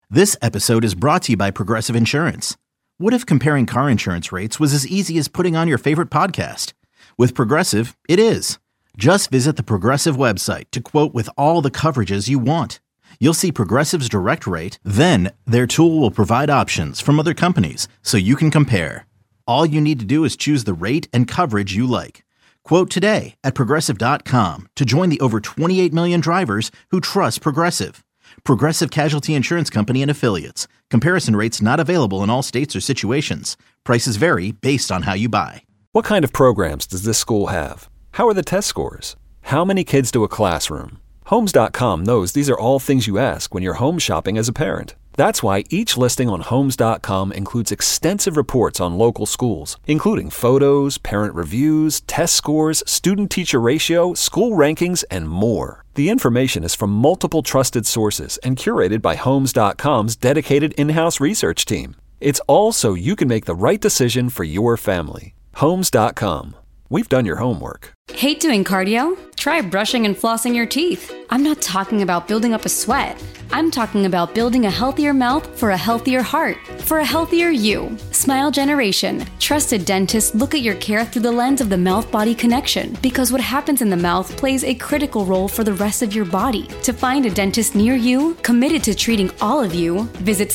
This episode is brought to you by Progressive Insurance. What if comparing car insurance rates was as easy as putting on your favorite podcast? With Progressive, it is. Just visit the Progressive website to quote with all the coverages you want. You'll see Progressive's direct rate, then their tool will provide options from other companies so you can compare. All you need to do is choose the rate and coverage you like. Quote today at Progressive.com to join the over 28 million drivers who trust Progressive. Progressive Casualty Insurance Company and Affiliates. Comparison rates not available in all states or situations. Prices vary based on how you buy. What kind of programs does this school have? How are the test scores? How many kids do a classroom? Homes.com knows these are all things you ask when you're home shopping as a parent. That's why each listing on Homes.com includes extensive reports on local schools, including photos, parent reviews, test scores, student-teacher ratio, school rankings, and more. The information is from multiple trusted sources and curated by Homes.com's dedicated in-house research team. It's all so you can make the right decision for your family. Homes.com. We've done your homework. Hate doing cardio? Try brushing and flossing your teeth. I'm not talking about building up a sweat. I'm talking about building a healthier mouth for a healthier heart, for a healthier you. Smile Generation. Trusted dentists look at your care through the lens of the mouth-body connection because what happens in the mouth plays a critical role for the rest of your body. To find a dentist near you, committed to treating all of you, visit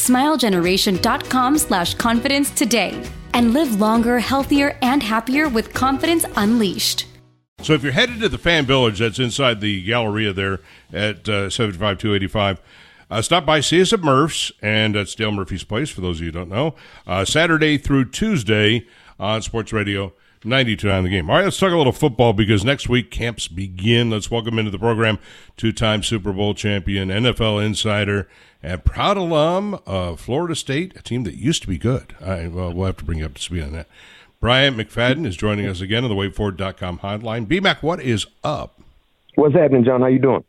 smilegeneration.com/confidence today. And live longer, healthier, and happier with confidence unleashed. So if you're headed to the Fan Village, that's inside the Galleria there at 75285, stop by, see us at Murph's, and that's Dale Murphy's Place, for those of you who don't know, Saturday through Tuesday on Sports Radio 92.9 The Game. All right, let's talk a little football because next week camps begin. Let's welcome into the program two-time Super Bowl champion, NFL insider, and proud alum of Florida State, a team that used to be good. We'll have to bring you up to speed on that. Bryant McFadden is joining us again on the WaveFord.com hotline. BMac, what is up? What's happening, John? How you doing?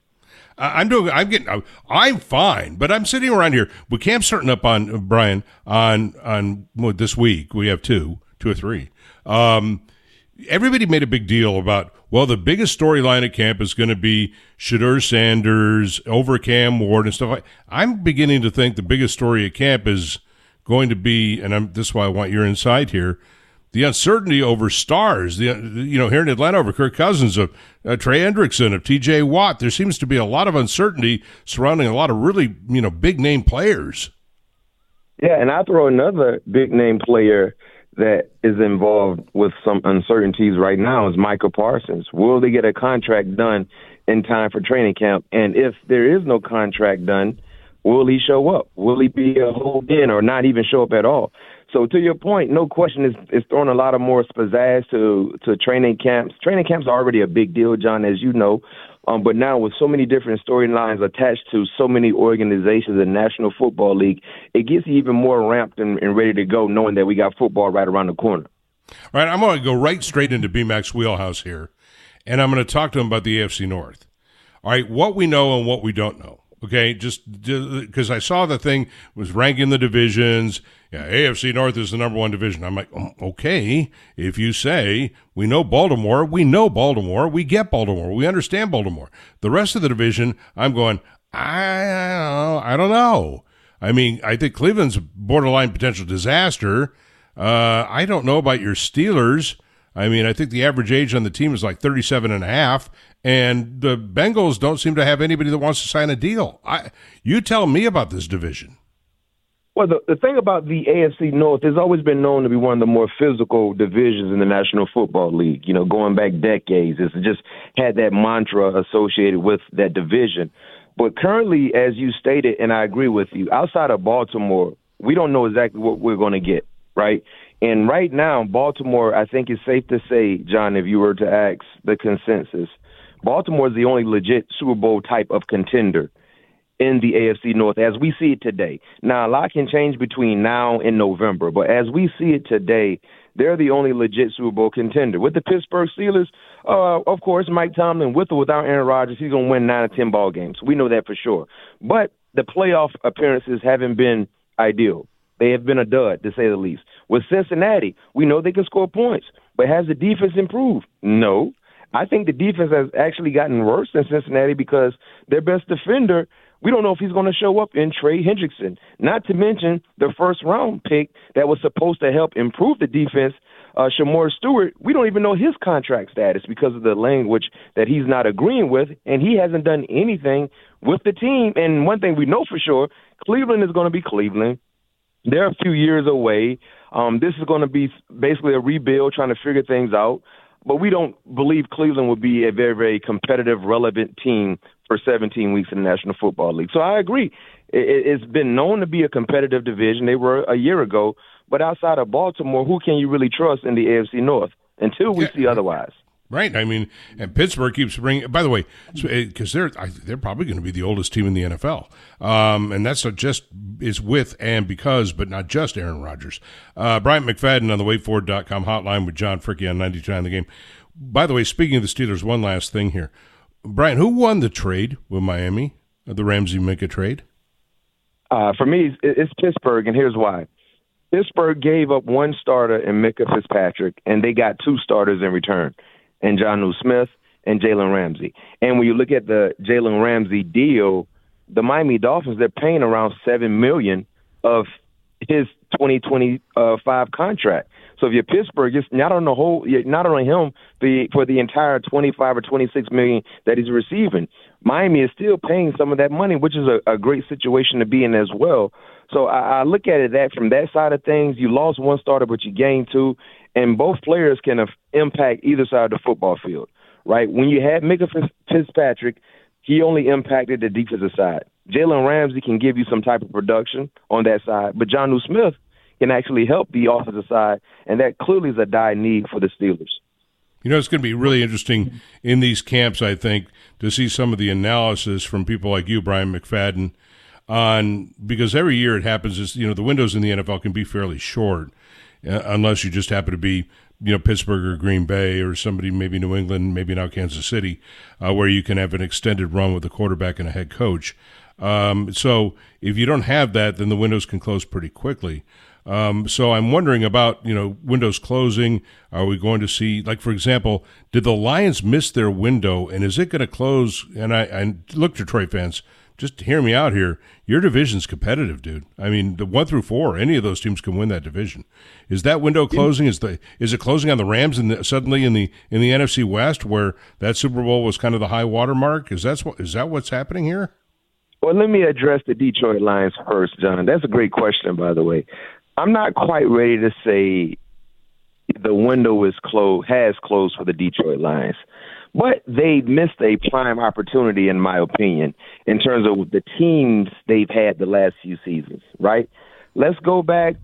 I'm fine, but I'm sitting around here. We camp's starting up on Brian on this week. We have two or three. Everybody made a big deal about, well, the biggest storyline at camp is going to be Shedeur Sanders over Cam Ward and stuff like that. I'm beginning to think the biggest story at camp is going to be, and this is why I want your insight here, the uncertainty over stars. Here in Atlanta over Kirk Cousins, of Trey Hendrickson, of T.J. Watt. There seems to be a lot of uncertainty surrounding a lot of really, big-name players. Yeah, and I throw another big-name player that is involved with some uncertainties right now is Micah Parsons. Will they get a contract done in time for training camp? And if there is no contract done, will he show up? Will he be a hold in or not even show up at all? So to your point, no question is throwing a lot of more pizzazz to training camps. Training camps are already a big deal, John, as you know. But now with so many different storylines attached to so many organizations, the National Football League, it gets even more ramped and ready to go, knowing that we got football right around the corner. All right, I'm going to go right straight into BMAC's wheelhouse here, and I'm going to talk to him about the AFC North. All right, what we know and what we don't know. Okay, just because I saw the thing was ranking the divisions. Yeah, AFC North is the number one division. I'm like, okay, if you say we know Baltimore, we get Baltimore, we understand Baltimore. The rest of the division, I'm going, I don't know. I mean, I think Cleveland's borderline potential disaster. I don't know about your Steelers. I mean, I think the average age on the team is like 37 and a half, and the Bengals don't seem to have anybody that wants to sign a deal. You tell me about this division. Well, the thing about the AFC North has always been known to be one of the more physical divisions in the National Football League, going back decades. It's just had that mantra associated with that division. But currently, as you stated, and I agree with you, outside of Baltimore, we don't know exactly what we're going to get, right? And right now, Baltimore, I think it's safe to say, John, if you were to ask the consensus, Baltimore is the only legit Super Bowl type of contender in the AFC North as we see it today. Now, a lot can change between now and November, but as we see it today, they're the only legit Super Bowl contender. With the Pittsburgh Steelers, of course, Mike Tomlin, with or without Aaron Rodgers, he's going to win 9 or 10 ball games. We know that for sure. But the playoff appearances haven't been ideal. They have been a dud, to say the least. With Cincinnati, we know they can score points, but has the defense improved? No. I think the defense has actually gotten worse than Cincinnati because their best defender We don't know if he's going to show up in Trey Hendrickson, not to mention the first-round pick that was supposed to help improve the defense, Shamor Stewart. We don't even know his contract status because of the language that he's not agreeing with, and he hasn't done anything with the team. And one thing we know for sure, Cleveland is going to be Cleveland. They're a few years away. This is going to be basically a rebuild, trying to figure things out. But we don't believe Cleveland will be a very, very competitive, relevant team for 17 weeks in the National Football League. So I agree. It's been known to be a competitive division. They were a year ago. But outside of Baltimore, who can you really trust in the AFC North until we see otherwise? Right. I mean, and Pittsburgh keeps bringing. By the way, because they're probably going to be the oldest team in the NFL, and that's not just is with and because, but not just Aaron Rodgers. Bryant McFadden on the WaitFor.com hotline with John Fricke on 99 The Game. By the way, speaking of the Steelers, one last thing here, Brian, who won the trade with Miami, the Ramsey-Minkah trade? For me, it's Pittsburgh, and here's why. Pittsburgh gave up one starter in Minkah Fitzpatrick, and they got two starters in return, and Jonnu Smith and Jalen Ramsey. And when you look at the Jalen Ramsey deal, the Miami Dolphins, they're paying around $7 million of his 2025 contract. So if you're Pittsburgh, it's not on him for the entire 25 or 26 million that he's receiving. Miami is still paying some of that money, which is a great situation to be in as well. So I look at it that from that side of things, you lost one starter, but you gained two, and both players can impact either side of the football field, right? When you had Minkah Fitzpatrick, he only impacted the defensive side. Jalen Ramsey can give you some type of production on that side, but Jonnu Smith can actually help the offensive side, and that clearly is a dire need for the Steelers. You know, it's going to be really interesting in these camps, I think, to see some of the analysis from people like you, Brian McFadden, because every year it happens is, the windows in the NFL can be fairly short unless you just happen to be, Pittsburgh or Green Bay or somebody, maybe New England, maybe now Kansas City, where you can have an extended run with a quarterback and a head coach. So if you don't have that, then the windows can close pretty quickly. So I'm wondering about, windows closing. Are we going to see, like, for example, did the Lions miss their window, and is it going to close? And I look, Detroit fans, just hear me out here. Your division's competitive, dude. I mean, the 1 through 4, any of those teams can win that division. Is that window closing? Is it closing on the Rams suddenly in the NFC West, where that Super Bowl was kind of the high water mark? Is that what's happening here? Well, let me address the Detroit Lions first, John. That's a great question, by the way. I'm not quite ready to say the window has closed for the Detroit Lions. But they missed a prime opportunity, in my opinion, in terms of the teams they've had the last few seasons, right? Let's go back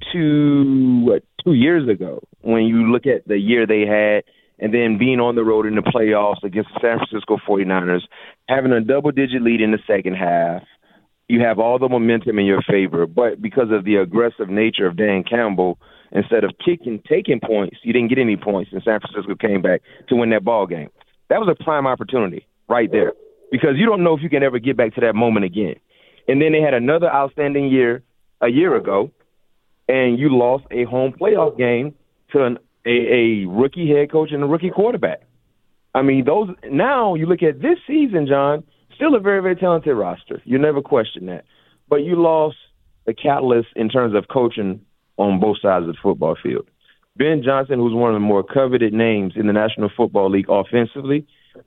to 2 years ago when you look at the year they had and then being on the road in the playoffs against the San Francisco 49ers, having a double-digit lead in the second half. You have all the momentum in your favor, but because of the aggressive nature of Dan Campbell, instead of taking points, you didn't get any points, and San Francisco came back to win that ball game. That was a prime opportunity right there because you don't know if you can ever get back to that moment again. And then they had another outstanding year a year ago, and you lost a home playoff game to a rookie head coach and a rookie quarterback. I mean, now you look at this season, John, still a very, very talented roster. You never question that. But you lost the catalyst in terms of coaching on both sides of the football field. Ben Johnson, who's one of the more coveted names in the National Football League offensively,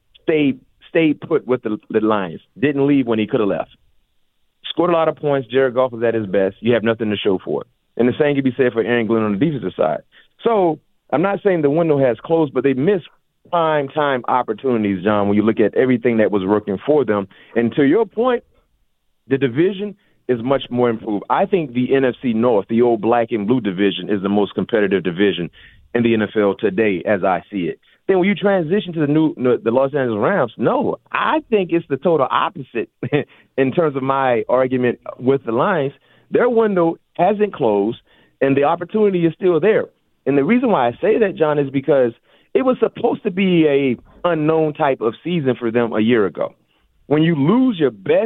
stayed put with the Lions. Didn't leave when he could have left. Scored a lot of points. Jared Goff was at his best. You have nothing to show for it. And the same can be said for Aaron Glenn on the defensive side. So I'm not saying the window has closed, but they missed prime time opportunities, John, when you look at everything that was working for them. And to your point, the division is much more improved. I think the NFC North, the old black and blue division, is the most competitive division in the NFL today as I see it. Then when you transition to the Los Angeles Rams, no, I think it's the total opposite in terms of my argument with the Lions. Their window hasn't closed, and the opportunity is still there. And the reason why I say that, John, is because it was supposed to be a unknown type of season for them a year ago. When you lose your best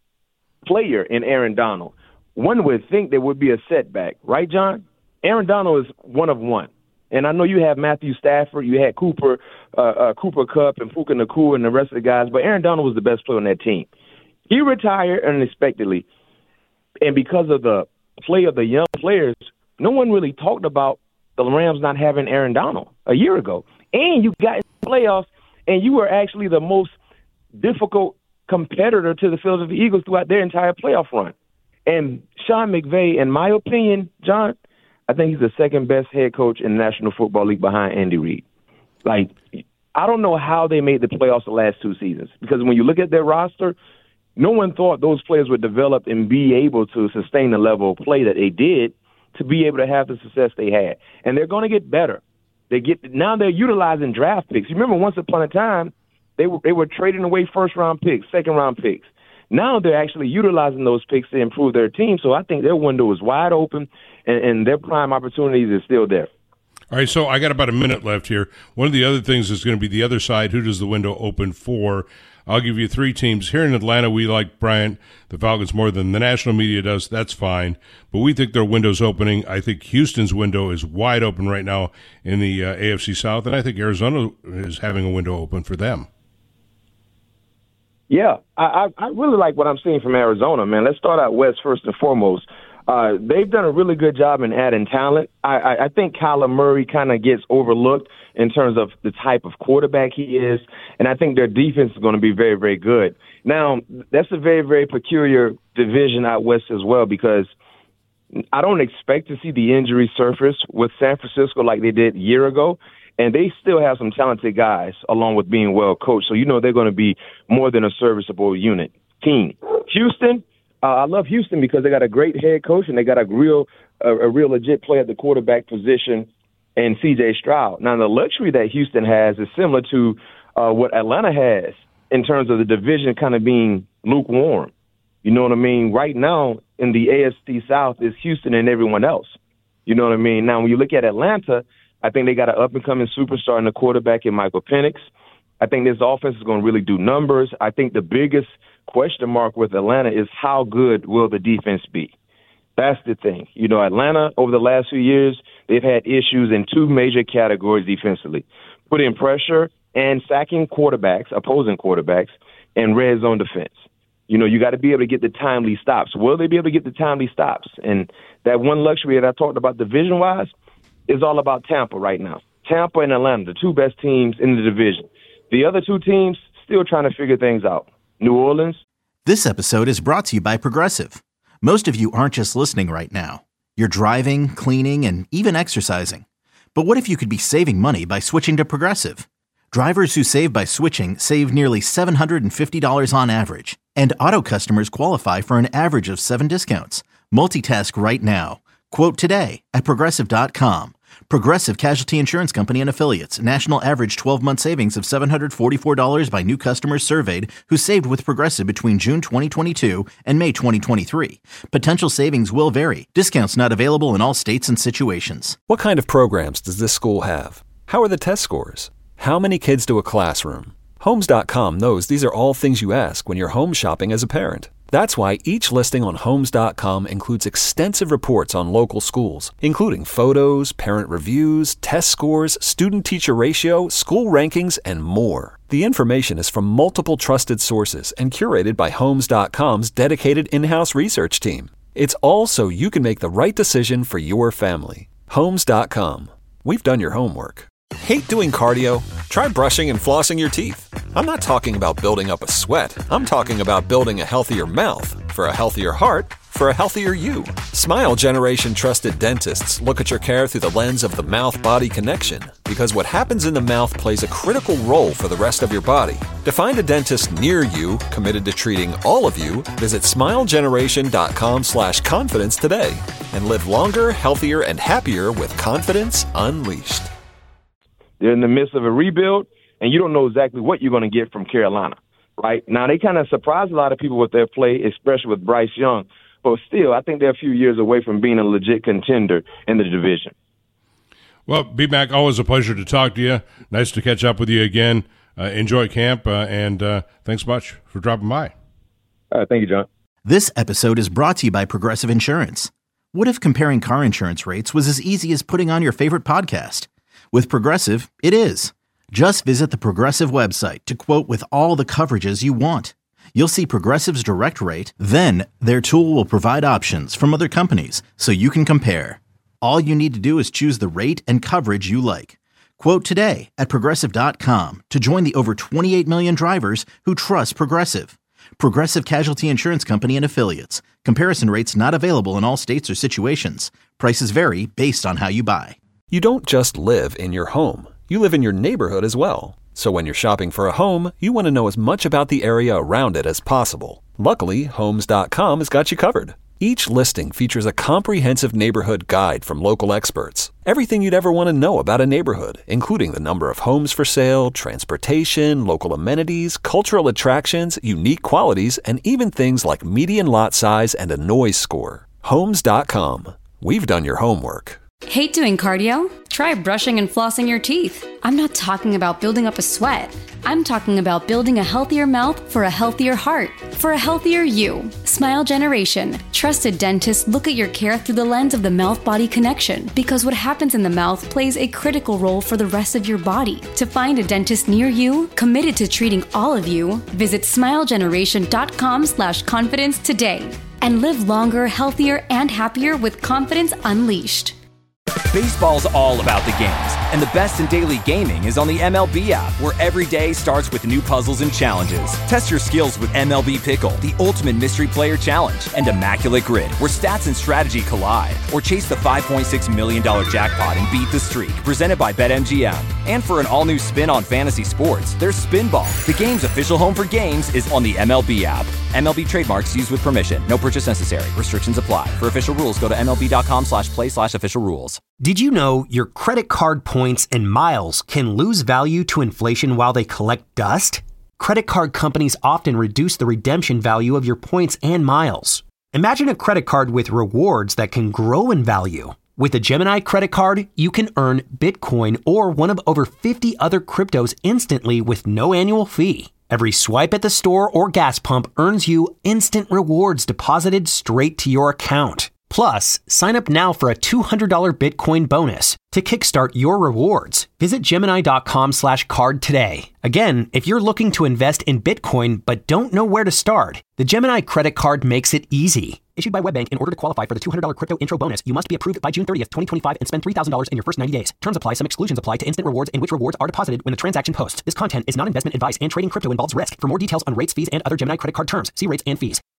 player in Aaron Donald, one would think there would be a setback, right, John? Aaron Donald is one of one. And I know you have Matthew Stafford, you had Cooper Kupp and Puka Nacua and the rest of the guys, but Aaron Donald was the best player on that team. He retired unexpectedly. And because of the play of the young players, no one really talked about the Rams not having Aaron Donald a year ago. And you got in the playoffs, and you were actually the most difficult competitor to the Philadelphia Eagles throughout their entire playoff run. And Sean McVay, in my opinion, John, I think he's the second best head coach in the National Football League behind Andy Reid. Like, I don't know how they made the playoffs the last 2 seasons, because when you look at their roster, no one thought those players would develop and be able to sustain the level of play that they did to be able to have the success they had. And they're going to get better. Now they're utilizing draft picks. You remember once upon a time, they were trading away first-round picks, second-round picks. Now they're actually utilizing those picks to improve their team. So I think their window is wide open, and their prime opportunities is still there. All right, so I got about a minute left here. One of the other things is going to be the other side. Who does the window open for? I'll give you 3 teams. Here in Atlanta, we like Bryant, the Falcons, more than the national media does. That's fine. But we think their window's opening. I think Houston's window is wide open right now in the AFC South, and I think Arizona is having a window open for them. Yeah, I really like what I'm seeing from Arizona, man. Let's start out west first and foremost. They've done a really good job in adding talent. I think Kyler Murray kind of gets overlooked in terms of the type of quarterback he is, and I think their defense is going to be very, very good. Now, that's a very, very peculiar division out west as well, because I don't expect to see the injury surface with San Francisco like they did a year ago, and they still have some talented guys along with being well coached, so you know they're going to be more than a serviceable team. Houston, I love Houston because they got a great head coach and they got a real legit player at the quarterback position and C.J. Stroud. Now, the luxury that Houston has is similar to what Atlanta has in terms of the division kind of being lukewarm. You know what I mean? Right now in the AFC South is Houston and everyone else. You know what I mean? Now, when you look at Atlanta, I think they got an up-and-coming superstar in the quarterback in Michael Penix. I think this offense is going to really do numbers. I think the biggest question mark with Atlanta is how good will the defense be? That's the thing. You know, Atlanta, over the last few years, they've had issues in 2 major categories defensively: putting pressure and sacking quarterbacks, opposing quarterbacks, and red zone defense. You know, you got to be able to get the timely stops. Will they be able to get the timely stops? And that one luxury that I talked about division-wise is all about Tampa right now. Tampa and Atlanta, the 2 best teams in the division. The other 2 teams still trying to figure things out. New Orleans. This episode is brought to you by Progressive. Most of you aren't just listening right now. You're driving, cleaning, and even exercising. But what if you could be saving money by switching to Progressive? Drivers who save by switching save nearly $750 on average. And auto customers qualify for an average of 7 discounts. Multitask right now. Quote today at Progressive.com. Progressive Casualty Insurance Company and Affiliates. National average 12-month savings of $744 by new customers surveyed who saved with Progressive between June 2022 and May 2023. Potential savings will vary. Discounts not available in all states and situations. What kind of programs does this school have? How are the test scores? How many kids do a classroom? Homes.com knows these are all things you ask when you're home shopping as a parent. That's why each listing on Homes.com includes extensive reports on local schools, including photos, parent reviews, test scores, student-teacher ratio, school rankings, and more. The information is from multiple trusted sources and curated by Homes.com's dedicated in-house research team. It's all so you can make the right decision for your family. Homes.com. We've done your homework. Hate doing cardio? Try brushing and flossing your teeth. I'm not talking about building up a sweat. I'm talking about building a healthier mouth for a healthier heart for a healthier you. Smile Generation trusted dentists look at your care through the lens of the mouth-body connection, because what happens in the mouth plays a critical role for the rest of your body. To find a dentist near you committed to treating all of you, visit smilegeneration.com/confidence today and live longer, healthier, and happier with confidence unleashed. They're in the midst of a rebuild, and you don't know exactly what you're going to get from Carolina, right? Now, they kind of surprised a lot of people with their play, especially with Bryce Young. But still, I think they're a few years away from being a legit contender in the division. Well, B-Mac, always a pleasure to talk to you. Nice to catch up with you again. Enjoy camp, and thanks much for dropping by. All right, thank you, John. This episode is brought to you by Progressive Insurance. What if comparing car insurance rates was as easy as putting on your favorite podcast? With Progressive, it is. Just visit the Progressive website to quote with all the coverages you want. You'll see Progressive's direct rate, then their tool will provide options from other companies so you can compare. All you need to do is choose the rate and coverage you like. Quote today at Progressive.com to join the over 28 million drivers who trust Progressive. Progressive Casualty Insurance Company and Affiliates. Comparison rates not available in all states or situations. Prices vary based on how you buy. You don't just live in your home. You live in your neighborhood as well. So when you're shopping for a home, you want to know as much about the area around it as possible. Luckily, Homes.com has got you covered. Each listing features a comprehensive neighborhood guide from local experts. Everything you'd ever want to know about a neighborhood, including the number of homes for sale, transportation, local amenities, cultural attractions, unique qualities, and even things like median lot size and a noise score. Homes.com. We've done your homework. Hate doing cardio? Try brushing and flossing your teeth. I'm not talking about building up a sweat. I'm talking about building a healthier mouth for a healthier heart, for a healthier you. Smile Generation. Trusted dentists look at your care through the lens of the mouth-body connection because what happens in the mouth plays a critical role for the rest of your body. To find a dentist near you, committed to treating all of you, visit smilegeneration.com/confidence today and live longer, healthier, and happier with confidence unleashed. Baseball's all about the games, and the best in daily gaming is on the MLB app, where every day starts with new puzzles and challenges. Test your skills with MLB Pickle, the ultimate mystery player challenge, and Immaculate Grid, where stats and strategy collide. Or chase the $5.6 million jackpot and beat the streak, presented by BetMGM. And for an all-new spin on fantasy sports, there's Spinball. The game's official home for games is on the MLB app. MLB trademarks used with permission. No purchase necessary. Restrictions apply. For official rules, go to MLB.com/play/official rules. Did you know your credit card points and miles can lose value to inflation while they collect dust? Credit card companies often reduce the redemption value of your points and miles. Imagine a credit card with rewards that can grow in value. With a Gemini credit card, you can earn Bitcoin or one of over 50 other cryptos instantly with no annual fee. Every swipe at the store or gas pump earns you instant rewards deposited straight to your account. Plus, sign up now for a $200 Bitcoin bonus. To kickstart your rewards, visit Gemini.com/card today. Again, if you're looking to invest in Bitcoin but don't know where to start, the Gemini credit card makes it easy. Issued by WebBank, in order to qualify for the $200 crypto intro bonus, you must be approved by June 30th, 2025 and spend $3,000 in your first 90 days. Terms apply. Some exclusions apply to instant rewards in which rewards are deposited when the transaction posts. This content is not investment advice and trading crypto involves risk. For more details on rates, fees, and other Gemini credit card terms, see rates and fees.